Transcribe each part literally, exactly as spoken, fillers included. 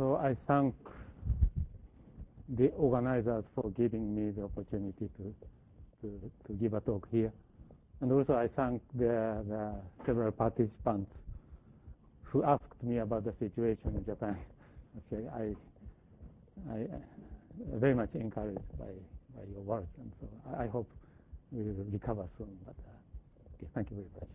So I thank the organizers for giving me the opportunity to, to, to give a talk here. And also I thank the, the several participants who asked me about the situation in Japan. Okay, I, I very much encouraged by, by your work, and so I, I hope we will recover soon. But uh, okay, thank you very much.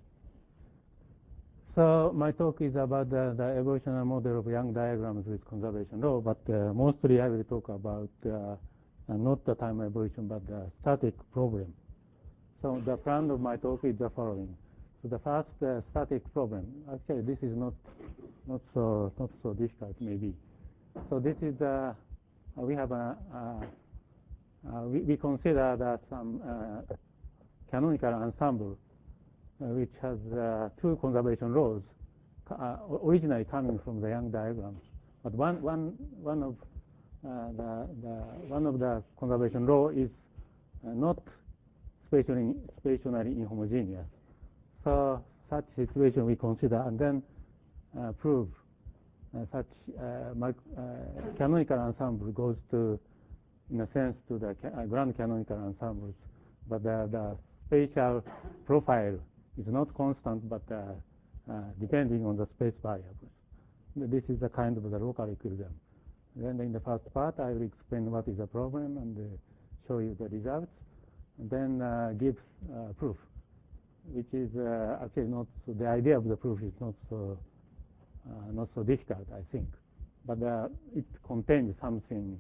So my talk is about the, the evolutionary model of Young diagrams with conservation law, but uh, mostly I will talk about uh, uh, not the time evolution, but the static problem. So the plan of my talk is the following. So the first uh, static problem. Actually, this is not not so not so difficult, maybe. So this is the uh, we have a uh, uh, we, we consider that some uh, canonical ensemble uh, which has uh, two conservation laws uh, originally coming from the Young diagrams, but one one one of uh, the, the one of the conservation law is uh, not spatially spatially inhomogeneous. So such situation we consider and then uh, prove uh, such uh, uh, canonical ensemble goes to, in a sense, to the ca uh, grand canonical ensembles, but the, the spatial profile is not constant, but uh, uh, depending on the space variables. This is the kind of the local equilibrium. Then in the first part, I will explain what is the problem and uh, show you the results, and then uh, give uh, proof, which is uh, actually not so, the idea of the proof is not so uh, not so difficult, I think, but uh, it contains something.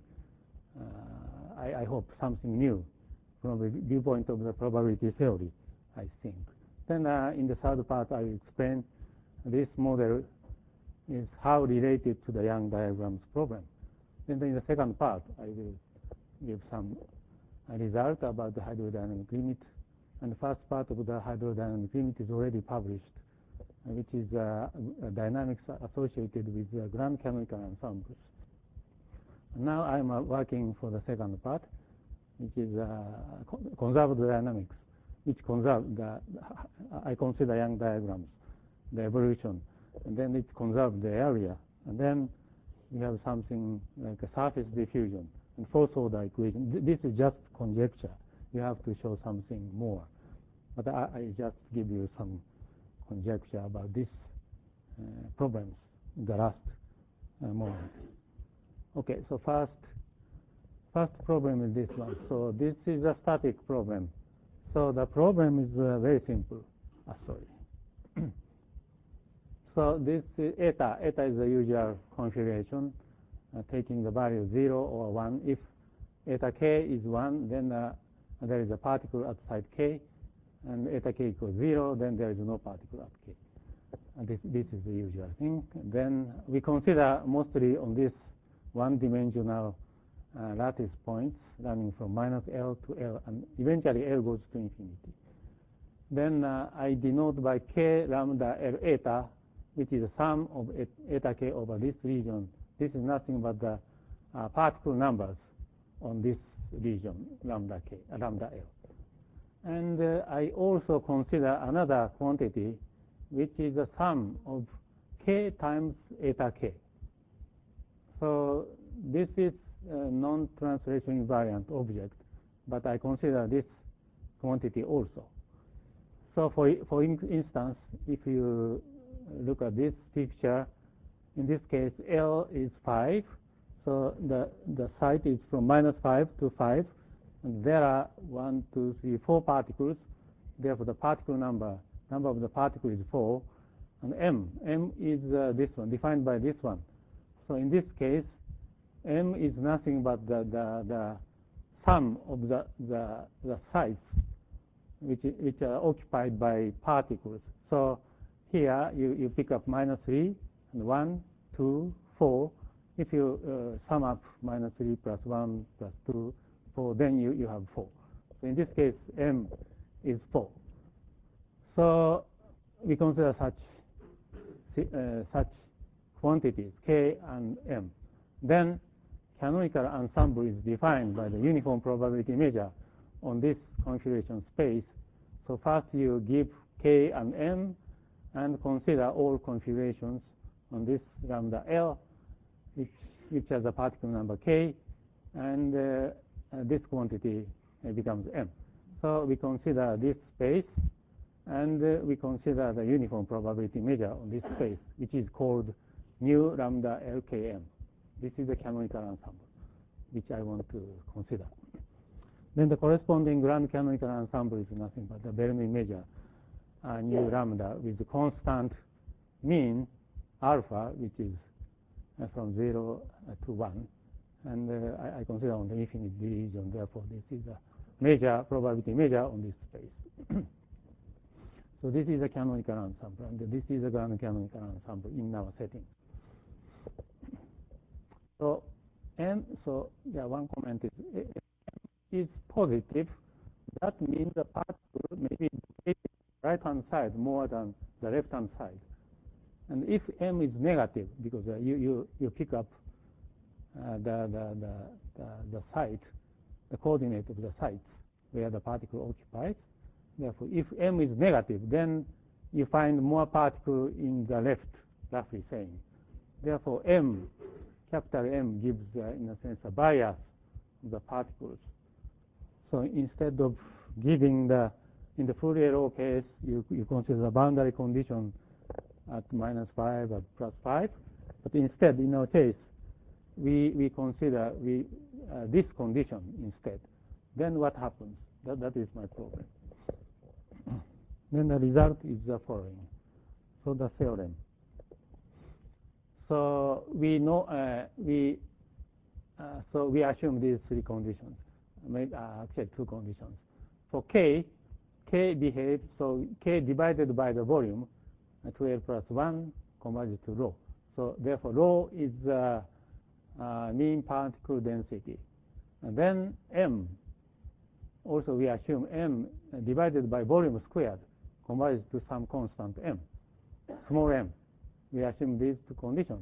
Uh, I, I hope something new from the viewpoint of the probability theory, I think. Then uh, in the third part, I will explain this model is how related to the Young diagrams problem. Then in the second part, I will give some result about the hydrodynamic limit. And the first part of the hydrodynamic limit is already published, uh, which is uh, dynamics associated with uh, grand canonical ensembles. Now I'm uh, working for the second part, which is uh, conserved dynamics, which conserve the, I consider Young diagrams, the evolution, and then it conserves the area, and then we have something like a surface diffusion and fourth order equation. This is just conjecture. You have to show something more. But I, I just give you some conjecture about these uh, problems in the last uh, moment. Okay, so first, first problem is this one. So this is a static problem. So the problem is uh, very simple. Ah, sorry. So this is eta. Eta is the usual configuration, uh, taking the value zero or one. If eta k is one, then uh, there is a particle at site k, and eta k equals zero, then there is no particle at k. And this, this is the usual thing. Then we consider mostly on this one-dimensional uh, lattice points running from minus L to L, and eventually L goes to infinity. Then uh, I denote by k lambda L eta, which is the sum of eta k over this region. This is nothing but the uh, particle numbers on this region, lambda k, uh, lambda L. And uh, I also consider another quantity, which is the sum of k times eta k. So this is a non-translation invariant object, but I consider this quantity also. So for, for instance, if you look at this picture, in this case, L is five. So the, the site is from minus five to five. And there are one, two, three, four particles. Therefore, the particle number, number of the particle is four. And M, M is uh, this one, defined by this one. So in this case, M is nothing but the, the, the sum of the, the, the sites which, which are occupied by particles. So here you, you pick up minus three, and one, two, four. If you uh, sum up minus three plus one plus two, four, then you, you have four. So in this case, M is four. So we consider such, uh, such quantities, K and M. Then canonical ensemble is defined by the uniform probability measure on this configuration space. So first you give K and M and consider all configurations on this lambda L, which which has a particle number k, and uh, uh, this quantity uh, becomes m. So we consider this space, and uh, we consider the uniform probability measure on this space, which is called nu lambda L K M. This is the canonical ensemble, which I want to consider. Then the corresponding grand canonical ensemble is nothing but the Bernoulli measure, uh, nu lambda, with the constant mean alpha, which is uh, from zero uh, to one. And uh, I, I consider on the infinite region, therefore this is a measure, probability measure on this space. So this is a canonical ensemble, and this is a grand canonical ensemble in our setting. So M, so yeah, one comment is, M is positive. That means the particle may be located right-hand side more than the left-hand side. And if M is negative, because uh, you, you, you pick up uh, the, the, the, the, the site, the coordinate of the sites where the particle occupies, therefore, if M is negative, then you find more particle in the left, roughly saying. Therefore, M, capital M, gives, uh, in a sense, a bias of the particles. So instead of giving the, in the Fourier law case, you, you consider the boundary condition at minus five or plus five. But instead, in our case, we, we consider we, uh, this condition instead. Then what happens? That, that is my problem. Then the result is the following. So the theorem. So we know uh, we uh, so we assume these three conditions. Maybe, uh, actually two conditions. For k, k behaves so k divided by the volume, uh, twelve plus one converges to rho. So therefore, rho is uh, uh, mean particle density. And then m. Also, we assume m divided by volume squared converges to some constant m, small m. We assume these two conditions.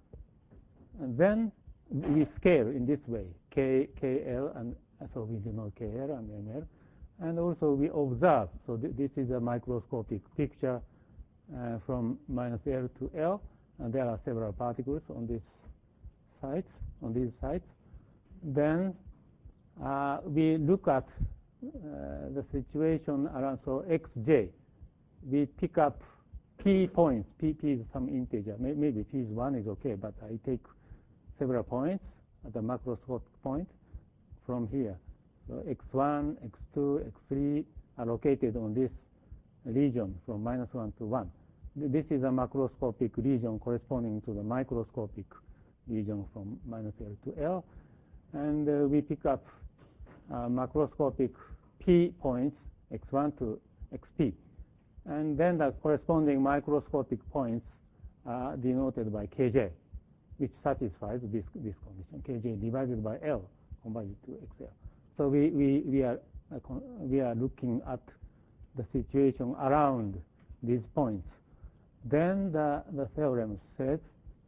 And then we scale in this way, K, KL, and so we denote K L and M L. And also we observe, so th this is a microscopic picture uh, from minus L to L, and there are several particles on this sites, on these sites. Then uh, we look at uh, the situation around, so xj, we pick up p points. P, p is some integer. Maybe p is one is okay, but I take several points at the macroscopic point from here. So x one, x two, x three are located on this region from minus one to one. This is a macroscopic region corresponding to the microscopic region from minus L to L. And uh, we pick up uh, macroscopic p points, x one to xp. And then the corresponding microscopic points are denoted by kj, which satisfies this, this condition. Kj divided by L converges to xl. So we, we, we, are, uh, we are looking at the situation around these points. Then the, the theorem says,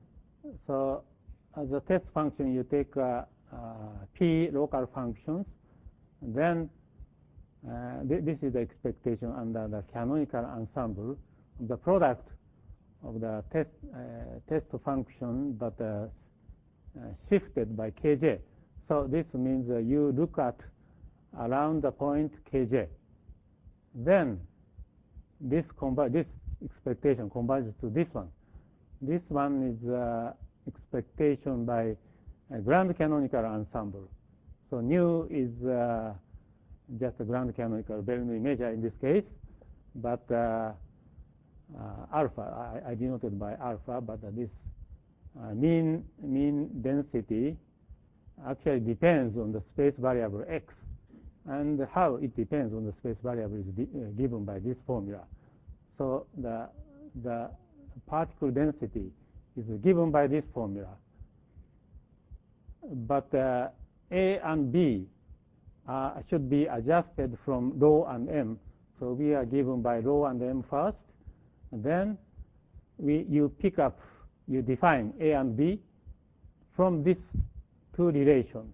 so as a test function, you take uh, uh, p local functions, and then Uh, th this is the expectation under the canonical ensemble of the product of the test, uh, test function, but uh, uh, shifted by kj. So this means uh, you look at around the point kj. Then this, this expectation converges to this one. This one is uh, expectation by a grand canonical ensemble. So nu is uh, just a grand canonical Bernoulli measure in this case, but uh, uh, alpha, I, I denoted by alpha, but uh, this uh, mean, mean density actually depends on the space variable x, and how it depends on the space variable is uh, given by this formula. So the, the particle density is given by this formula, but uh, A and B Uh, should be adjusted from rho and m. So we are given by rho and m first, and then we, you pick up, you define A and B from these two relations.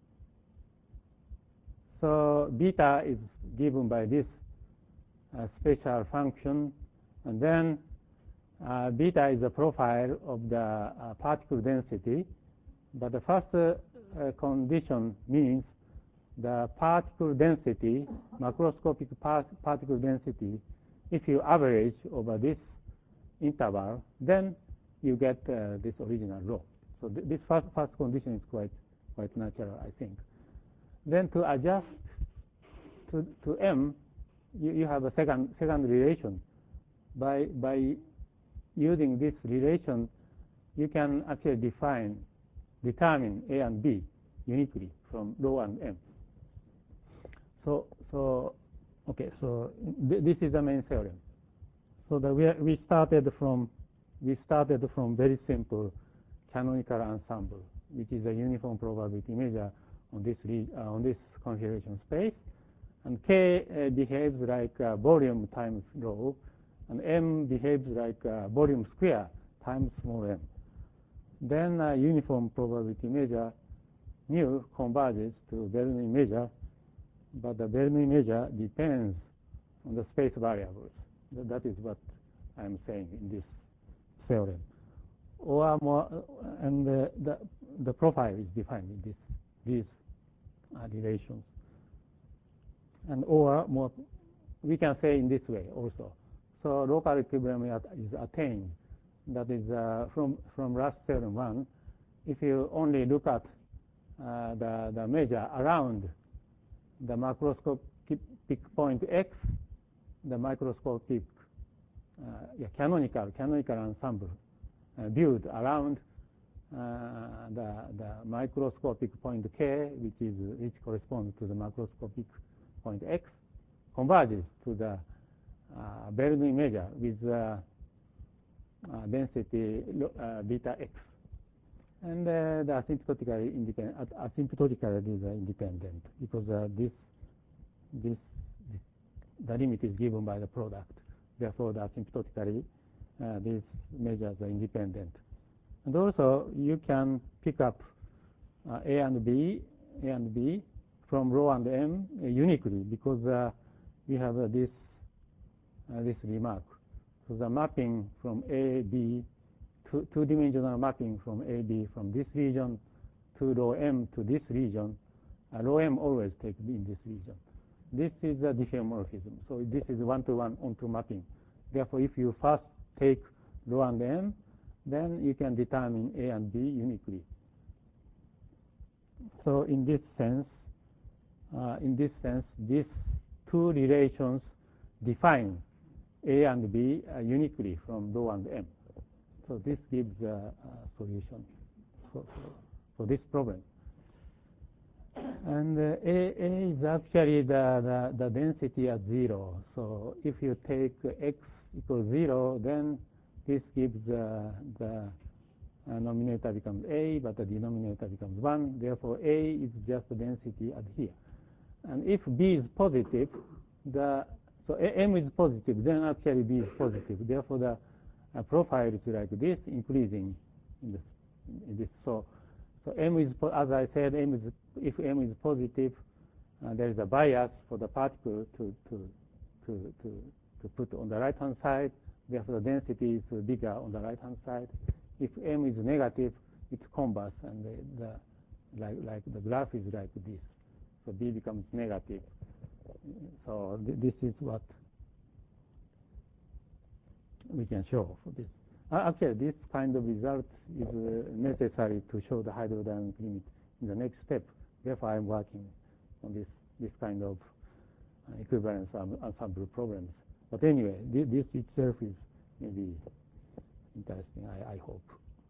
So beta is given by this uh, special function, and then uh, beta is the profile of the uh, particle density, But the first uh, uh, condition means the particle density, macroscopic part particle density, if you average over this interval, then you get uh, this original law. So th this first, first condition is quite, quite natural, I think. Then to adjust to, to M, you, you have a second, second relation. By, by using this relation, you can actually define, determine A and B uniquely from rho and M. So, so okay, so th this is the main theorem. So that we, we started from, we started from very simple canonical ensemble, which is a uniform probability measure on this, uh, on this configuration space. And K uh, behaves like uh, volume times rho, and M behaves like uh, volume square times small m. Then a uniform probability measure mu converges to Bernoulli measure, but the Bernoulli measure depends on the space variables. That is what I'm saying in this theorem. Or more, and the, the, the profile is defined in this, these uh, relations. And or more, we can say in this way also. So local equilibrium is attained. That is uh, from from Rush theorem one. If you only look at uh, the the measure around the macroscopic point X, the microscopic uh, yeah, canonical canonical ensemble uh, viewed around uh, the the microscopic point K, which is which corresponds to the macroscopic point X, converges to the uh, Bernoulli measure with uh, uh, density uh, beta X, and uh, the asymptotically independent. Asymptotically, these are independent because uh, this, this this the limit is given by the product. Therefore, the asymptotically uh, these measures are independent. And also, you can pick up uh, A and B, A and B from rho and M uh, uniquely because uh, we have uh, this uh, this remark. So the mapping from A, B, two, two-dimensional mapping from A, B from this region to rho M to this region, uh, rho M always takes in this region. This is a diffeomorphism. So this is one-to-one onto mapping. Therefore, if you first take rho and M, then you can determine A and B uniquely. So in this sense, uh, in this sense, these two relations define A and B uh, uniquely from rho and M. So this gives a, a solution for, for, for this problem. And uh, A, A is actually the, the, the density at zero. So if you take X equals zero, then this gives uh, the uh, numerator becomes A, but the denominator becomes one. Therefore, A is just the density at here. And if B is positive, the so M is positive, then actually B is positive. Therefore, the uh, profile is like this, increasing in this. In this. So, so M is, as I said, M is if M is positive, uh, there is a bias for the particle to to to to to put on the right hand side. Therefore, the density is bigger on the right hand side. If M is negative, it's converse, and the, the like like the graph is like this. So B becomes negative. So th this is what we can show for this. Uh, actually, this kind of result is uh, necessary to show the hydrodynamic limit in the next step. Therefore, I'm working on this this kind of uh, equivalence ensemble problems. But anyway, th this itself is maybe interesting, I, I hope.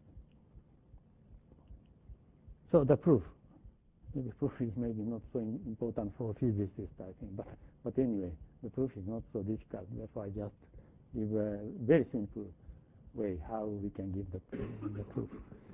So the proof. Maybe proof is maybe not so important for physicists, I think. But, but anyway, the proof is not so difficult. Therefore, I just give a very simple way how we can give the, the proof.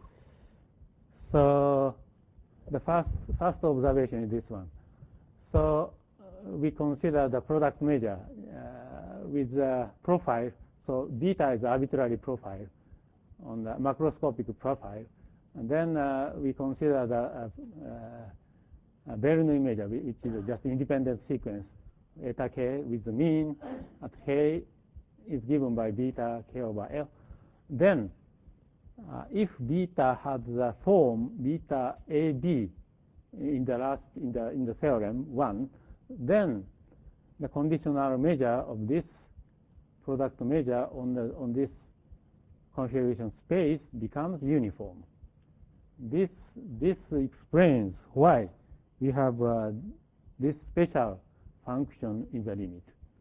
So the first, first observation is this one. So uh, we consider the product measure uh, with the profile. So beta is arbitrary profile on the macroscopic profile. And then uh, we consider the uh, uh, Bernoulli measure, which is just independent sequence, eta k with the mean at k is given by beta k over L. Then uh, if beta has the form beta A B in the last in the in the theorem one, then the conditional measure of this product measure on the on this configuration space becomes uniform. This this explains why we have uh, this special function in the limit.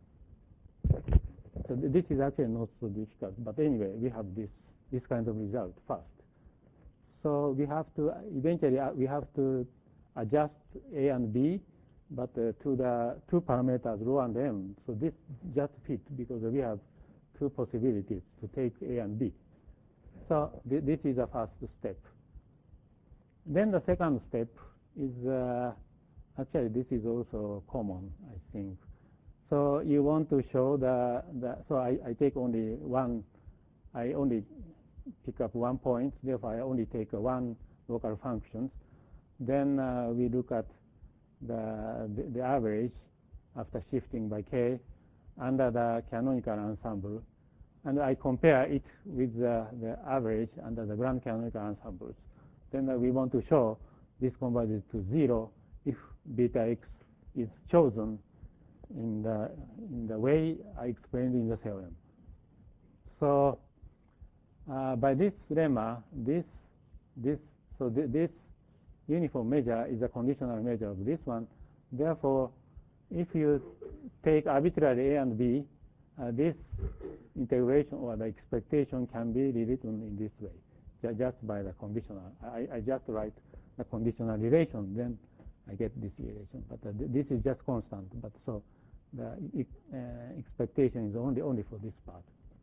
So this is actually not so difficult, but anyway, we have this this kind of result first. So we have to eventually uh, we have to adjust A and B, but uh, to the two parameters rho and m. So this just fits because we have two possibilities to take A and B. So th this is the first step. Then the second step is uh, actually this is also common, I think. So you want to show the, the so I, I take only one, I only pick up one point, therefore I only take uh, one local functions. Then uh, we look at the, the, the average after shifting by k under the canonical ensemble, and I compare it with the, the average under the grand canonical ensembles. Then uh, we want to show this converges to zero if beta x is chosen in the in the way I explained in the theorem. So uh, by this lemma, this this so th this uniform measure is a conditional measure of this one. Therefore, if you take arbitrary A and B, uh, this integration or the expectation can be rewritten in this way, just by the conditional. I, I just write the conditional relation, then I get this relation. But uh, th this is just constant. But so the uh, expectation is only only for this part.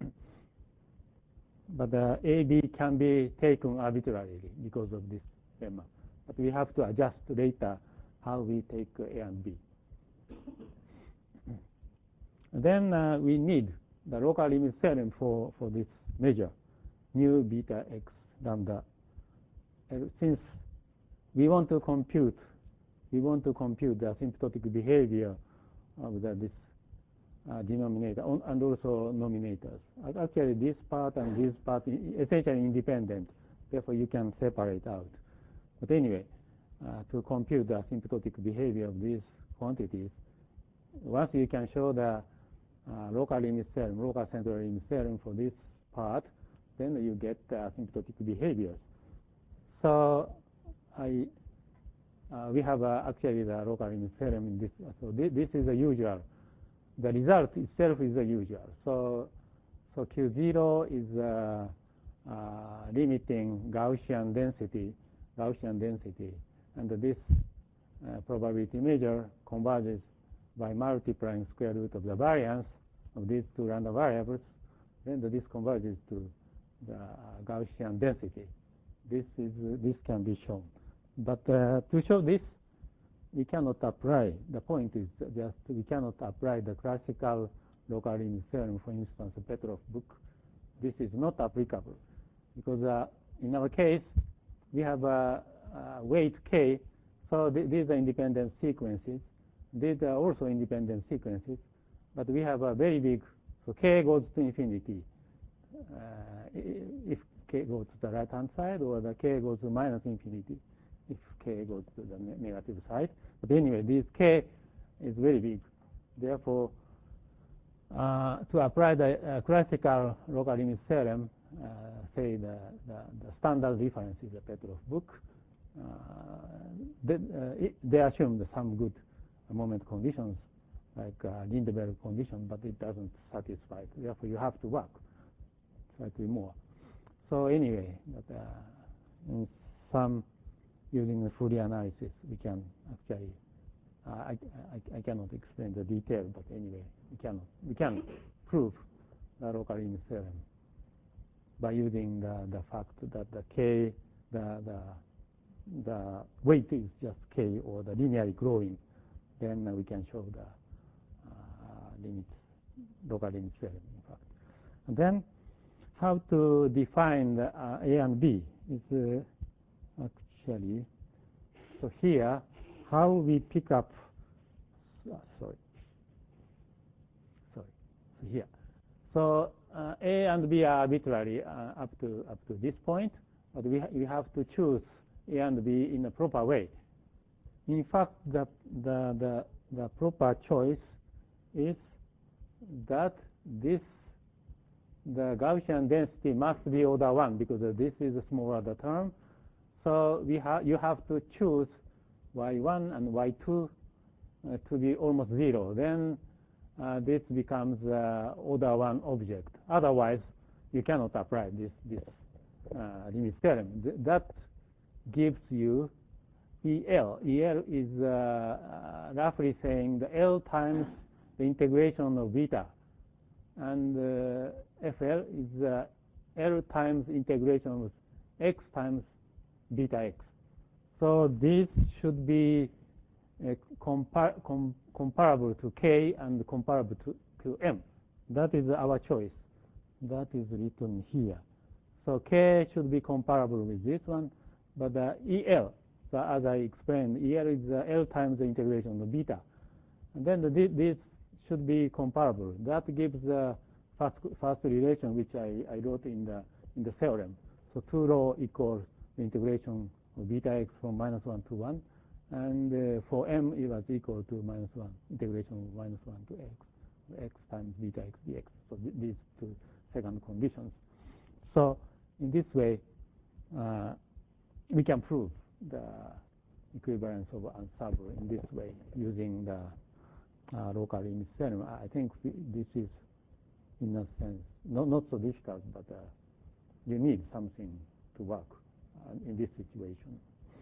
But the A, B can be taken arbitrarily because of this lemma. But we have to adjust later how we take uh, A and B. Then uh, we need the local limit theorem for, for this measure, mu beta x lambda. Uh, since we want to compute, we want to compute the asymptotic behavior of the, this uh, denominator on, and also nominators. Actually, this part and this part is essentially independent. Therefore, you can separate out. But anyway, uh, to compute the asymptotic behavior of these quantities, once you can show the uh, local limit theorem, local central limit theorem for this part, then you get the asymptotic behaviors. So I, uh, we have uh, actually the local limit theorem in this. So this, this is the usual. The result itself is the usual. So, so Q zero is uh, uh, limiting Gaussian density, Gaussian density, and this uh, probability measure converges by multiplying square root of the variance of these two random variables. Then the, this converges to the uh, Gaussian density. This is uh, this can be shown, but uh, to show this, we cannot apply. The point is just we cannot apply the classical local limit theorem. For instance, the Petrov book. This is not applicable because uh, in our case we have a, a weight k. So th these are independent sequences. These are also independent sequences, but we have a very big. So k goes to infinity. Uh, if k goes to the right-hand side, or the k goes to minus infinity if k goes to the ne negative side. But anyway, this k is very big. Therefore, uh, to apply the uh, classical local limit theorem, uh, say the, the, the standard reference is the Petrov book, uh, they, uh, it, they assume some good moment conditions, like uh, Lindbergh condition, but it doesn't satisfy it. Therefore, you have to work slightly more. So anyway, but, uh, in some using the Fourier analysis, we can actually. Uh, I, I I cannot explain the detail, but anyway, we can we can prove the local limit theorem by using the the fact that the k the the the weight is just k or the linearly growing. Then uh, we can show the uh, limit local limit theorem, in fact. And then how to define the uh, A and B is uh, actually, so here, how we pick up, uh, sorry, sorry, so here. So uh, A and B are arbitrary uh, up to up to this point, but we ha we have to choose A and B in a proper way. In fact, the the the, the proper choice is that this the Gaussian density must be order one because this is a smaller the term. So we have you have to choose y one and y two uh, to be almost zero. Then uh, this becomes uh, order one object. Otherwise, you cannot apply this this uh, limit theorem. Th that gives you E L. E L is uh, uh, roughly saying the L times the integration of beta, and uh, F L is uh, L times integration of x times beta x. So this should be uh, compar com comparable to K and comparable to, to M. That is our choice. That is written here. So K should be comparable with this one, but the E L, so as I explained, E L is uh, L times the integration of beta. And then the, this should be comparable. That gives the first, first relation which I, I wrote in the, in the theorem. So two rho equals the integration of beta x from minus one to one. And uh, for M, it was equal to minus one, integration of minus one to x, x times beta x dx. So th these two second conditions. So in this way, uh, we can prove the equivalence of ensemble in this way using the uh, local limit theorem. I think this is, in a sense, not, not so difficult, but uh, you need something to work uh, in this situation.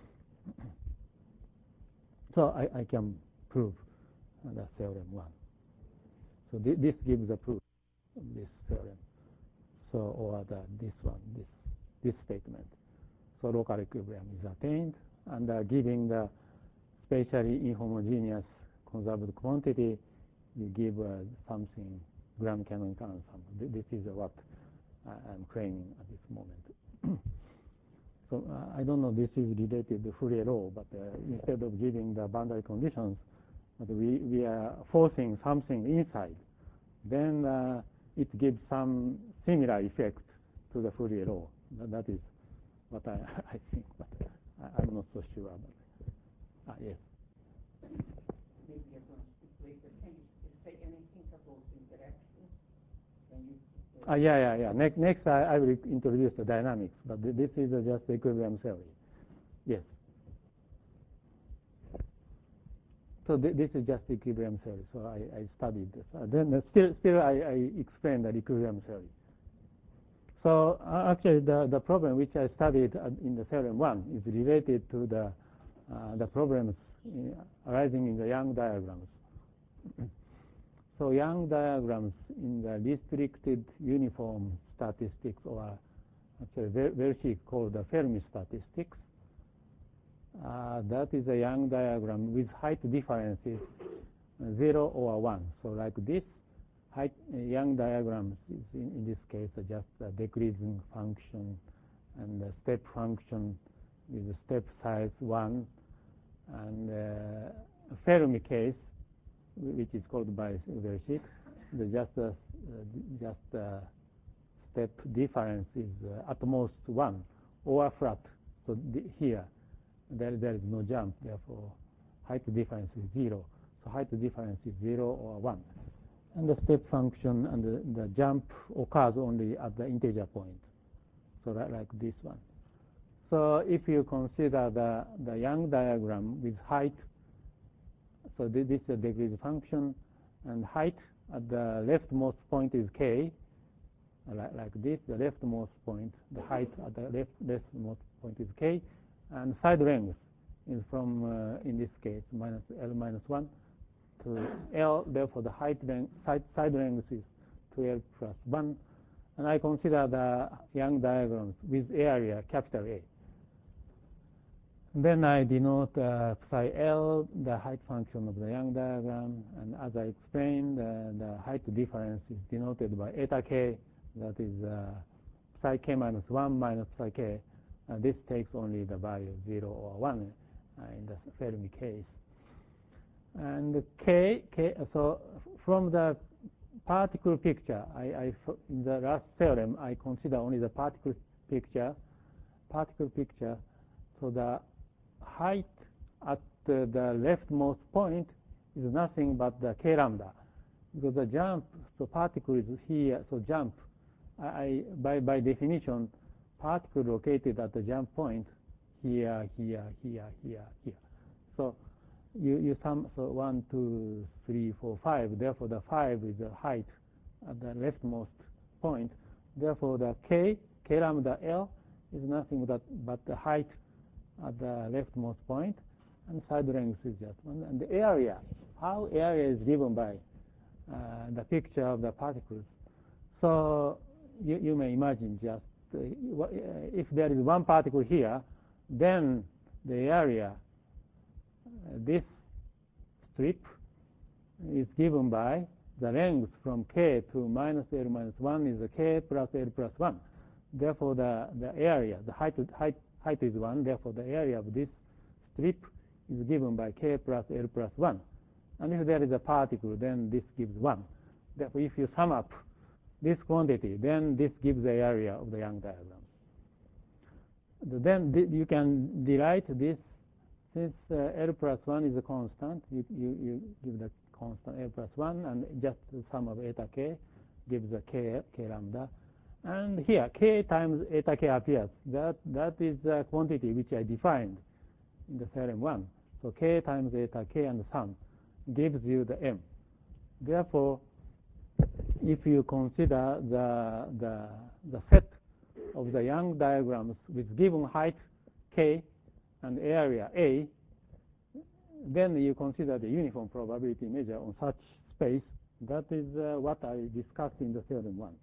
So I, I can prove uh, the theorem one. So th this gives the proof of this theorem. So or the, this one, this this statement. So local equilibrium is attained, and uh, giving the spatially inhomogeneous conserved quantity, you give uh, something grand canonical ensemble. This is uh, what I'm claiming at this moment. So uh, I don't know this is related to Fourier law, but uh, instead of giving the boundary conditions, but we, we are forcing something inside. Then uh, it gives some similar effect to the Fourier law. That, that is what I, I think, but I, I'm not so sure about it. Ah, yes. Maybe you're going to speak later. Can you say anything about interaction? Can you Uh, yeah, yeah, yeah. Next, next I, I will introduce the dynamics, but th this is uh, just equilibrium theory. Yes. So th this is just equilibrium theory. So I, I studied this. Uh, then uh, still, still I, I explained the equilibrium theory. So uh, actually, the the problem which I studied uh, in the theorem one is related to the uh, the problems in, arising in the Young diagrams. So Young diagrams in the restricted uniform statistics, or actually Velchik called the Fermi statistics, uh, that is a Young diagram with height differences zero or one. So like this, height uh, Young diagrams is in, in this case uh, just a decreasing function and a step function with a step size one, and uh, a Fermi case, which is called by Velchik, the just uh, uh, just uh, step difference is uh, at most one or flat. So the, here there there is no jump, therefore height difference is zero. So height difference is zero or one, and the step function and the, the jump occurs only at the integer point. So that, like this one. So if you consider the the Young diagram with height. So this is a decreased function, and height at the leftmost point is k, like, like this. The leftmost point, the height at the left leftmost point is k, and side length is from, uh, in this case, minus L minus one to L. Therefore, the height length, side, side length is two L plus one. And I consider the Young diagrams with area capital A. Then I denote uh, psi L, the height function of the Young diagram, and as I explained, uh, the height difference is denoted by eta k, that is uh, psi k minus one minus psi k. Uh, this takes only the value zero or one uh, in the Fermi case. And k, k, so from the particle picture. I, I, in the last theorem, I consider only the particle picture. Particle picture. So the height at the, the leftmost point is nothing but the k lambda, because the jump, so particle is here, so jump. I, I by by definition, particle located at the jump point here, here, here, here, here. So you you sum, so one, two, three, four, five. Therefore, the five is the height at the leftmost point. Therefore, the k k lambda L is nothing but but the height at the leftmost point, and side length is just one. And the area, how area is given by uh, the picture of the particles. So you, you may imagine just uh, if there is one particle here, then the area, uh, this strip, is given by the length from k to minus L minus one is the k plus L plus one. Therefore, the, the area, the height, height, height is one. Therefore, the area of this strip is given by k plus L plus one. And if there is a particle, then this gives one. Therefore, if you sum up this quantity, then this gives the area of the Young diagram. Then you can derive this, since uh, L plus one is a constant, you, you, you give the constant L plus one, and just the sum of eta k gives the k, k lambda. And here, k times eta k appears. That, that is the quantity which I defined in the theorem one. So k times eta k and the sum gives you the m. Therefore, if you consider the, the, the set of the Young diagrams with given height k and area a, then you consider the uniform probability measure on such space. That is uh, what I discussed in the theorem one.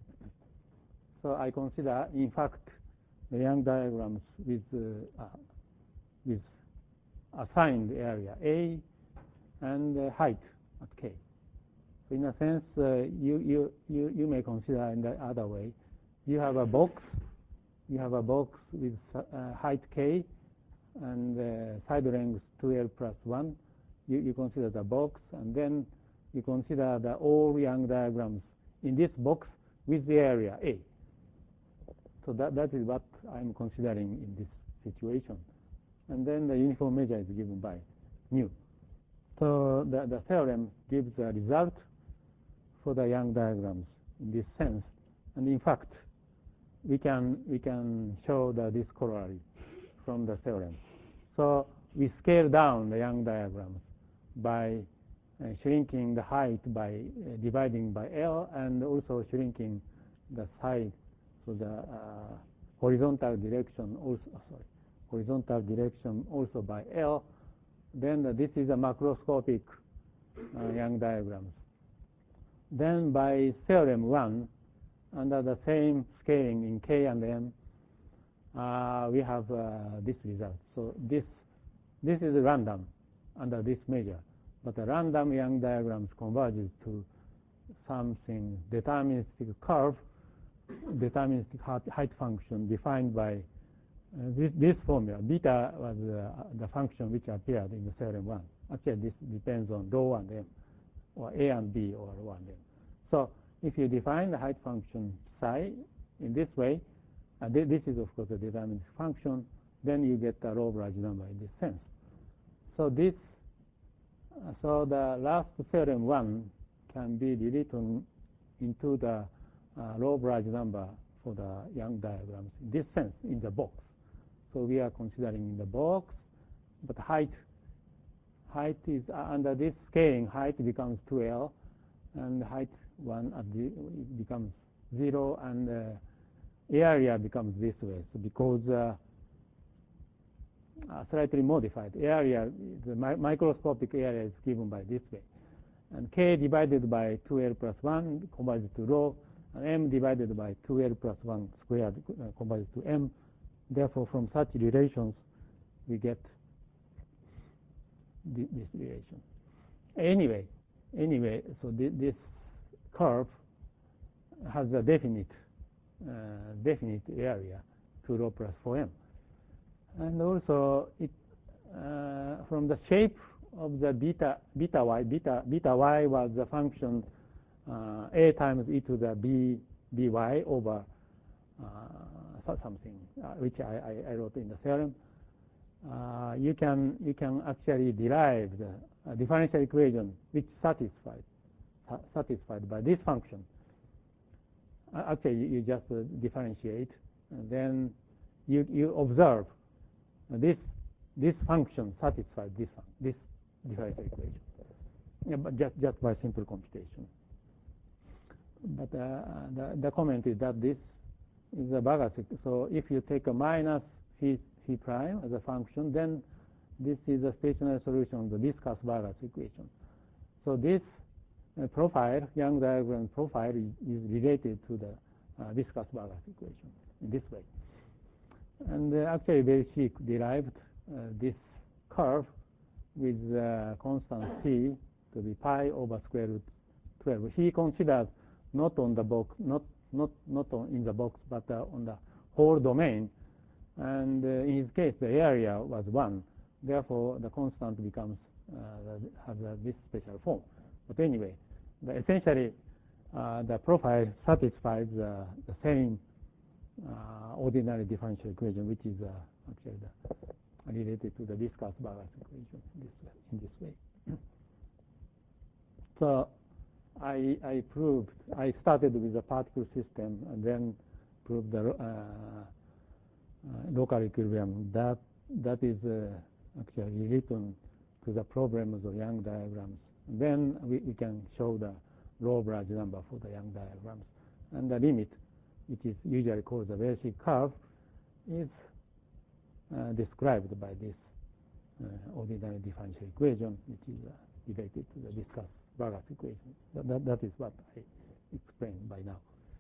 So I consider, in fact, the Young diagrams with uh, uh, with assigned area a and uh, height at k. So in a sense, uh, you, you, you, you may consider in the other way. You have a box, you have a box with uh, height k and uh, side length two L plus one. You, you consider the box, and then you consider the all Young diagrams in this box with the area a. So that, that is what I'm considering in this situation. And then the uniform measure is given by mu. So the, the theorem gives a result for the Young diagrams in this sense. And in fact, we can, we can show the, this corollary from the theorem. So we scale down the Young diagrams by uh, shrinking the height by uh, dividing by L, and also shrinking the side, so the uh, horizontal direction also, sorry, horizontal direction also by L. Then uh, this is a macroscopic uh, Young diagrams. Then by theorem one, under the same scaling in k and m, uh, we have uh, this result. So this this is random under this measure, but the random Young diagrams converges to something deterministic curve, deterministic height function defined by uh, this, this formula. Beta was uh, the function which appeared in the theorem one. Actually, this depends on rho and m, or a and b, or rho and m. So if you define the height function psi in this way, and th this is of course a deterministic function, then you get a Loblaw number in this sense. So this, uh, so the last theorem one can be rewritten into the uh, Loblaw number for the Young diagrams in this sense, in the box. So we are considering in the box, but height, height is uh, under this scaling, height becomes two L, and height one at the, it becomes zero, and uh, area becomes this way. So because uh, uh, slightly modified area, the mi microscopic area is given by this way, and k divided by two L plus one converges to rho, and m divided by two L plus one squared uh, converges to m. Therefore, from such relations, we get th this relation. Anyway, anyway, so th this curve has a definite, uh, definite area to rho plus four m, and also it uh, from the shape of the beta beta y beta beta y was the function uh, a times e to the b by over uh, something, uh, which I, I, I wrote in the theorem. Uh, you can you can actually derive the uh, differential equation which satisfied satisfied by this function. Uh, actually, you, you just uh, differentiate, and then you you observe this this function satisfies this this differential equation, yeah, but just just by simple computation. But uh, the the comment is that this is a Vargas. So if you take a minus phi phi prime as a function, then this is a stationary solution of the viscous Vargas equation. So this uh, profile, Young diagram profile, is, is related to the uh, viscous Vargas equation in this way. And uh, actually, Belsik derived uh, this curve with uh, constant c to be pi over square root twelve. He considers not on the box, not not not on in the box, but uh, on the whole domain. And uh, in his case, the area was one. Therefore, the constant becomes uh, has uh, this special form. But anyway, the essentially uh, the profile satisfies uh, the same uh, ordinary differential equation, which is uh, actually the, related to the viscous Vargas equation this way, in this way. So I, I proved, I started with the particle system and then proved the uh, uh, local equilibrium. That, that is uh, actually written to the problems of Young diagrams. And then we, we can show the low large number for the Young diagrams. And the limit, which is usually called the Belsik curve, is uh, described by this uh, ordinary differential equation, which is uh, related to the viscous Vargas equation. That, that, that is what I explained by now.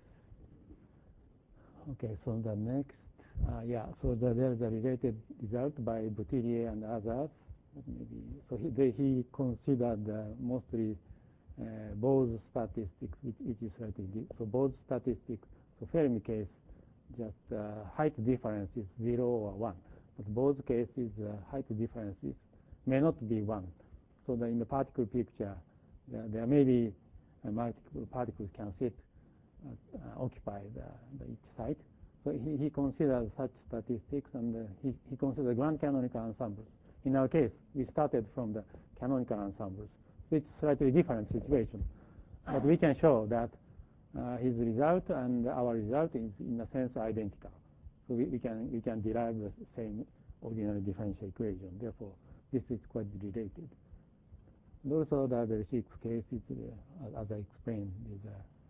Okay, so the next, uh, yeah, so the, there is a related result by Boutillier and others. Maybe, so he, they, he considered uh, mostly uh, Bose statistics, which, which is slightly deep. So Bose statistics, so Fermi case, just uh, height difference is zero or one. But Bose case is uh, height differences may not be one. So the, in the particle picture, there, there may be uh, multiple particles can sit, uh, uh, occupy the, the each site. So he, he considers such statistics, and uh, he, he considers grand canonical ensembles. In our case, we started from the canonical ensembles. So it's a slightly different situation. But we can show that uh, his result and our result is, in a sense, identical. So we, we, can, we can derive the same ordinary differential equation. Therefore, this is quite related. And also, the Belsik case, is, uh, as I explained, is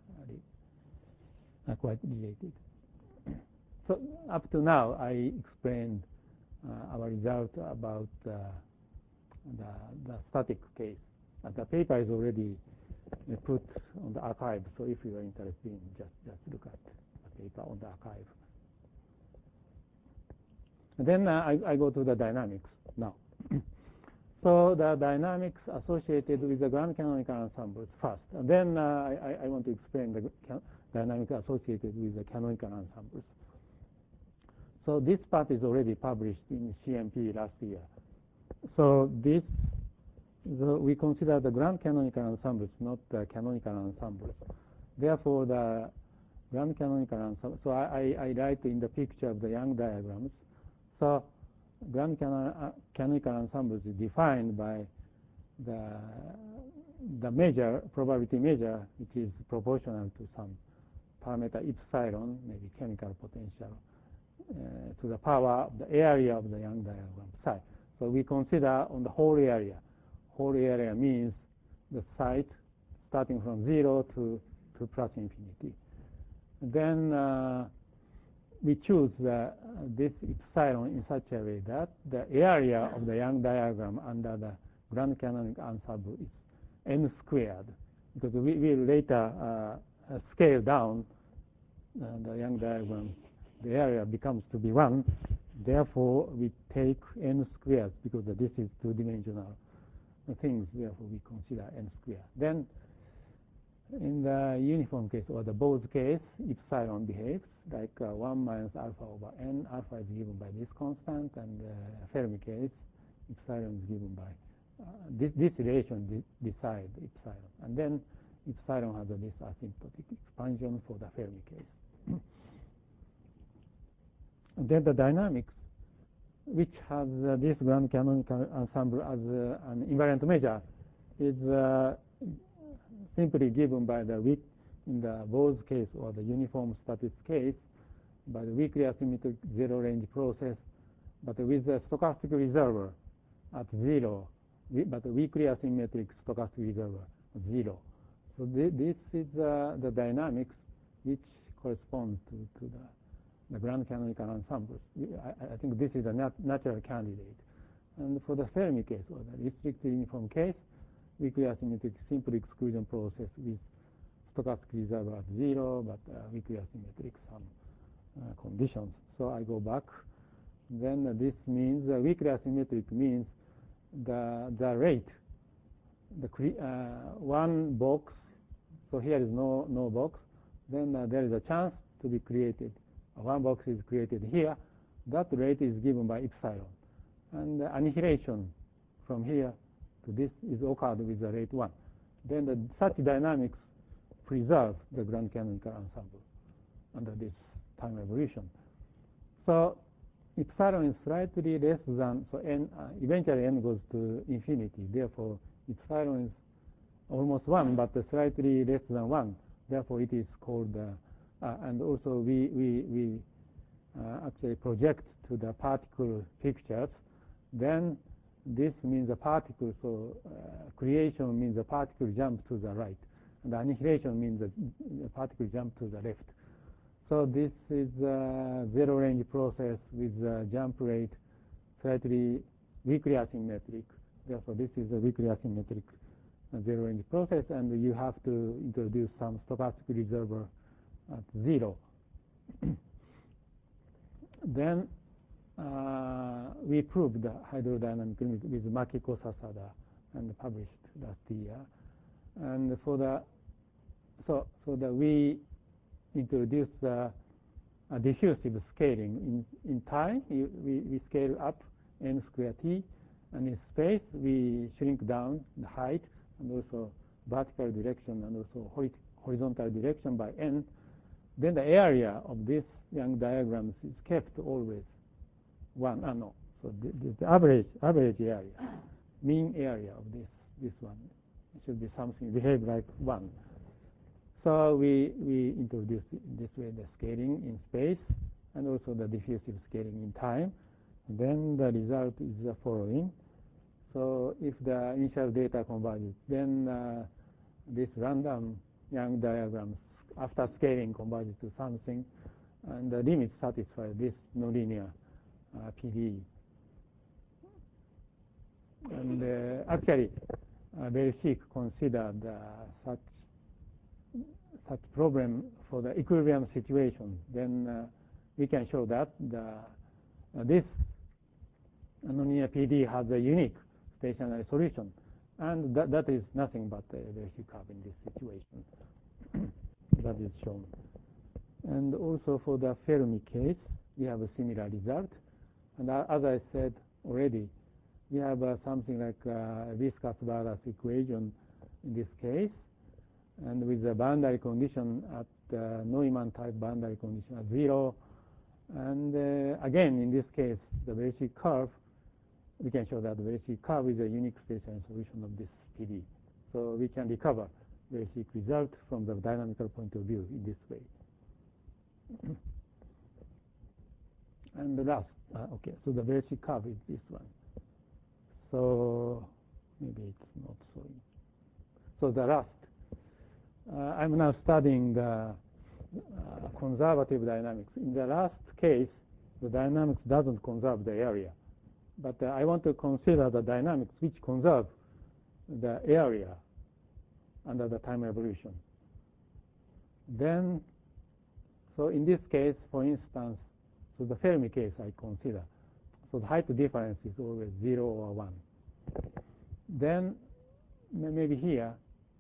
uh, quite related. So up to now, I explained uh, our result about uh, the, the static case. Uh, the paper is already uh, put on the archive, so if you are interested in, just, just look at the paper on the archive. And then uh, I, I go to the dynamics now. So the dynamics associated with the grand canonical ensembles first. And then uh, I, I want to explain the dynamics associated with the canonical ensembles. So this part is already published in C M P last year. So this, the, we consider the grand canonical ensembles, not the canonical ensembles. Therefore, the grand canonical ensemble, so I, I, I write in the picture of the Young diagrams. So grand canon, uh, canonical ensembles is defined by the, the measure, probability measure, which is proportional to some parameter epsilon, maybe chemical potential, Uh, to the power of the area of the Young diagram psi. So we consider on the whole area. Whole area means the site starting from zero to, to plus infinity. And then uh, we choose the, uh, this epsilon in such a way that the area of the Young diagram under the grand canonical ensemble is n squared, because we will later uh, uh, scale down uh, the Young diagram. The area becomes to be one. Therefore, we take n squared, because this is two-dimensional things. Therefore, we consider n squared. Then, in the uniform case or the Bose case, epsilon behaves like uh, one minus alpha over n. Alpha is given by this constant, and uh, Fermi case, epsilon is given by uh, this. This relation de decides epsilon. And then, epsilon has this asymptotic expansion for the Fermi case. And then the dynamics, which has uh, this grand canonical ensemble as uh, an invariant measure, is uh, simply given by the weak in the Bose case or the uniform status case by the weakly asymmetric zero range process, but with the stochastic reservoir at zero, but the weakly asymmetric stochastic reservoir at zero. So th this is uh, the dynamics which corresponds to, to the, the grand canonical ensembles. I, I think this is a nat natural candidate. And for the Fermi case or the restricted uniform case, weakly asymmetric simple exclusion process with stochastic reservoir at zero, but uh, weakly asymmetric some uh, conditions. So I go back. Then uh, this means uh, weakly asymmetric means the the rate, the cre uh, one box. So here is no no box. Then uh, there is a chance to be created. Uh, one box is created here. That rate is given by epsilon, and the annihilation from here to this is occurred with the rate one. Then the, such dynamics preserve the grand canonical ensemble under this time evolution. So epsilon is slightly less than, so n, uh, eventually n goes to infinity. Therefore, epsilon is almost one, but slightly less than one. Therefore, it is called, uh, uh, and also we, we, we uh, actually project to the particle pictures. Then this means a particle, so uh, creation means a particle jump to the right. And annihilation means a, a particle jump to the left. So this is a zero range process with a jump rate slightly weakly asymmetric. Therefore, this is a weakly asymmetric uh, zero range process, and you have to introduce some stochastic reservoir at zero. Then uh, we proved the hydrodynamic limit with Makiko Sasada and published last year. And for the so so that we introduce the uh, diffusive scaling in in time. You, we we scale up n square t, and in space we shrink down the height and also vertical direction and also horizontal direction by n. Then the area of this Young diagrams is kept always one. Uh, no, so the, the, the average average area, mean area of this this one. It should be something behave like one. So we we introduce in this way the scaling in space and also the diffusive scaling in time. And then the result is the following. So if the initial data converges, then uh, this random Young diagrams after scaling converges to something, and the limits satisfy this nonlinear uh, P D E. And uh, actually, uh, Belsik considered uh, such such problem for the equilibrium situation. Then uh, we can show that the, uh, this nonlinear P D E has a unique stationary solution, and that, that is nothing but a Belsik curve in this situation. That is shown. And also for the Fermi case, we have a similar result. And uh, as I said already, we have uh, something like uh, Viscous-Vargas equation in this case, and with the boundary condition at uh, Neumann type boundary condition at zero. And uh, again, in this case, the Belsik curve, we can show that the Belsik curve is a unique stationary solution of this P D E. So we can recover Belsik result from the dynamical point of view in this way. And the last, uh, okay, so the Belsik curve is this one. So maybe it's not so. So the last, uh, I'm now studying the uh, conservative dynamics. In the last case, the dynamics doesn't conserve the area, but uh, I want to consider the dynamics which conserve the area under the time evolution. Then, so in this case, for instance, so the Fermi case I consider. So the height difference is always zero or one. Then maybe here,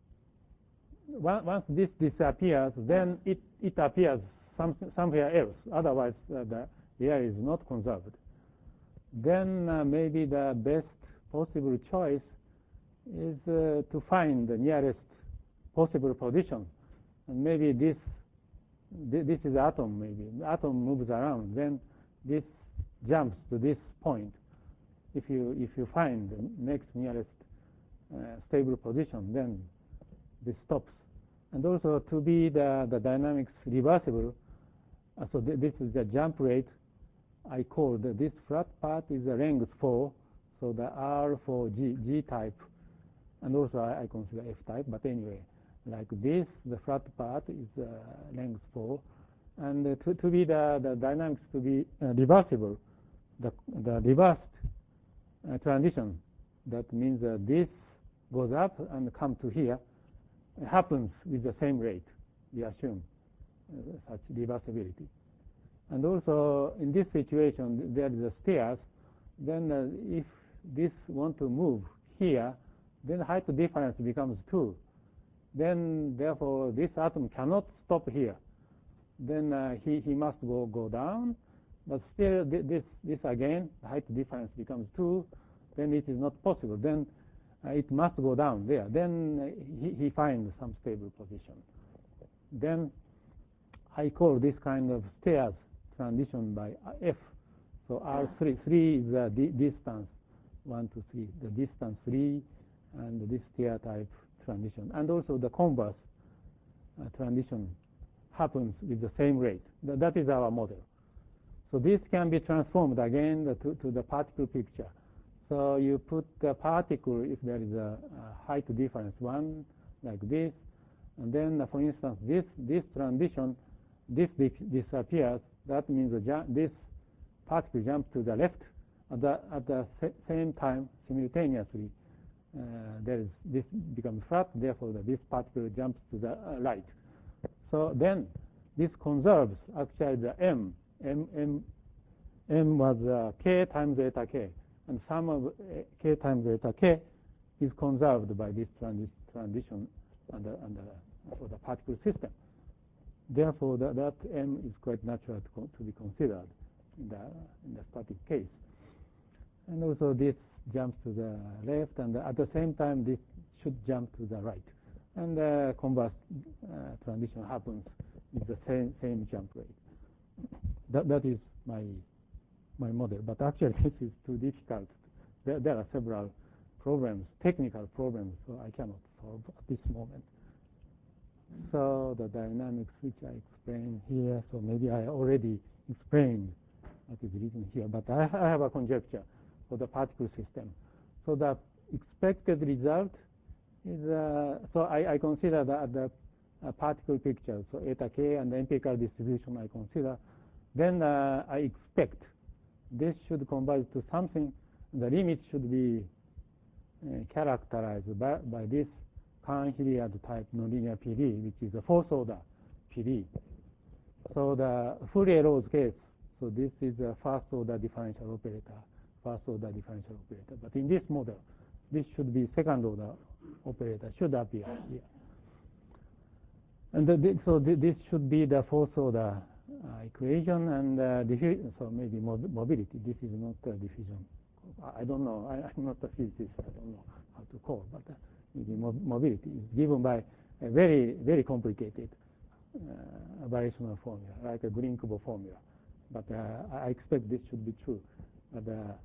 once this disappears, then it, it appears some, somewhere else. Otherwise, uh, the area is not conserved. Then uh, maybe the best possible choice is uh, to find the nearest possible positions. And maybe this, this is atom, maybe. The atom moves around. Then this jumps to this point. If you, if you find the next nearest uh, stable position, then this stops. And also to be the, the dynamics reversible, uh, so th this is the jump rate. I call the, this flat part is the length four, so the R for G, G type, and also I, I consider F type, but anyway, like this, the flat part is uh, length four, and uh, to, to be the, the dynamics to be uh, reversible, the, the reversed uh, transition, that means uh, this goes up and come to here, it happens with the same rate, we assume uh, such reversibility. And also in this situation, there is a stairs, then uh, if this want to move here, then height difference becomes two. Then therefore this atom cannot stop here. Then uh, he, he must go, go down, but still th this, this again, height difference becomes two, then it is not possible. Then uh, it must go down there. Then uh, he, he finds some stable position. Then I call this kind of stairs transition by F. So R three, three is the di distance, one, two, three, the distance three, and this stair type transition. And also the converse uh, transition happens with the same rate. Th that is our model. So this can be transformed again to, to the particle picture. So you put the particle, if there is a, a height difference, one, like this, and then, uh, for instance, this, this transition, this disappears. That means the this particle jumps to the left at the, at the same time, simultaneously. Uh, there is, this becomes flat, therefore the, this particle jumps to the uh, right. So then this conserves actually the M. M, M, M was uh, K times zeta K, and sum of uh, K times zeta K is conserved by this transi transition under, under, for the particle system. Therefore, that, that M is quite natural to, to be considered in the, in the static case. And also this jumps to the left, and at the same time this should jump to the right. And the converse uh, transition happens with the same, same jump rate. That, that is my, my model. But actually this is too difficult. There, there are several problems, technical problems, so I cannot solve at this moment. So the dynamics which I explained here, so maybe I already explained what is written here, but I, I have a conjecture for the particle system. So the expected result is, uh, so I, I consider the, the uh, particle picture, so eta k and the empirical distribution I consider. Then uh, I expect this should converge to something, the limit should be uh, characterized by, by this Kahn-Hilliard type nonlinear P D, which is a fourth order P D. So the Fourier-Rose case, so this is a first order differential operator, first order differential operator. But in this model, this should be second order operator, should appear here. And the, so this should be the fourth order uh, equation, and uh, diffusion, so maybe mobility. This is not a diffusion. I don't know. I, I'm not a physicist. I don't know how to call, but uh, maybe mobility is given by a very, very complicated uh, variational formula, like a Green-Kubo formula. But uh, I expect this should be true. But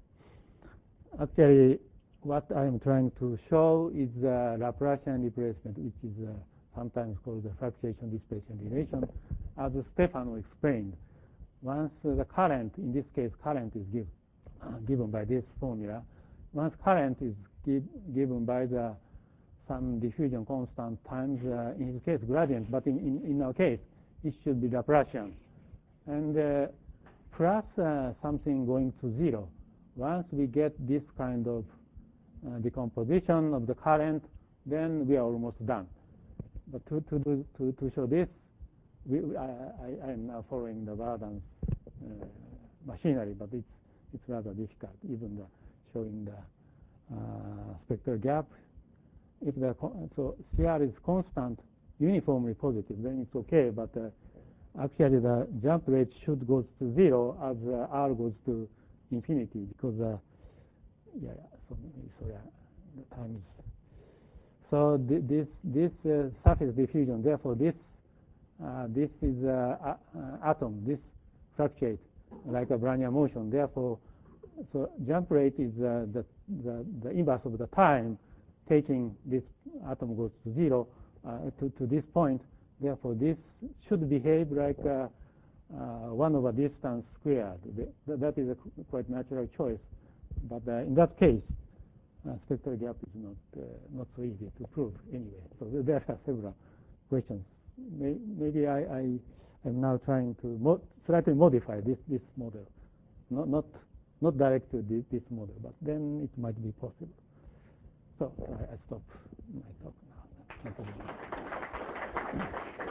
uh, actually, what I'm trying to show is uh, Laplacian replacement, which is uh, sometimes called the fluctuation displacement relation. As Stefano explained, once uh, the current, in this case, current is give, uh, given by this formula, once current is give, given by the some diffusion constant times, uh, in his case, gradient, but in, in, in our case, it should be Laplacian. And uh, plus uh, something going to zero. Once we get this kind of uh, decomposition of the current, then we are almost done. But to, to, do, to, to show this, we, I, I, I am now following the Verdon's uh, machinery, but it's, it's rather difficult, even the, showing the uh, spectral gap. If the, so C R is constant, uniformly positive, then it's okay, but uh, actually the jump rate should go to zero as uh, R goes to infinity, because, uh, yeah, yeah, so, sorry, the time is. So th this this uh, surface diffusion, therefore this uh, this is uh, uh, atom, this fluctuates like a Brownian motion. Therefore, so jump rate is uh, the, the the inverse of the time taking this atom goes to zero uh, to to this point. Therefore, this should behave like uh, uh, one over distance squared. The, that is a quite natural choice, but uh, in that case, uh, spectral gap is not uh, not so easy to prove anyway. So there are several questions. May, maybe I, I am now trying to mo slightly modify this this model, not not not direct to this, this model, but then it might be possible. So I, I stop my talk now. Thank you very much.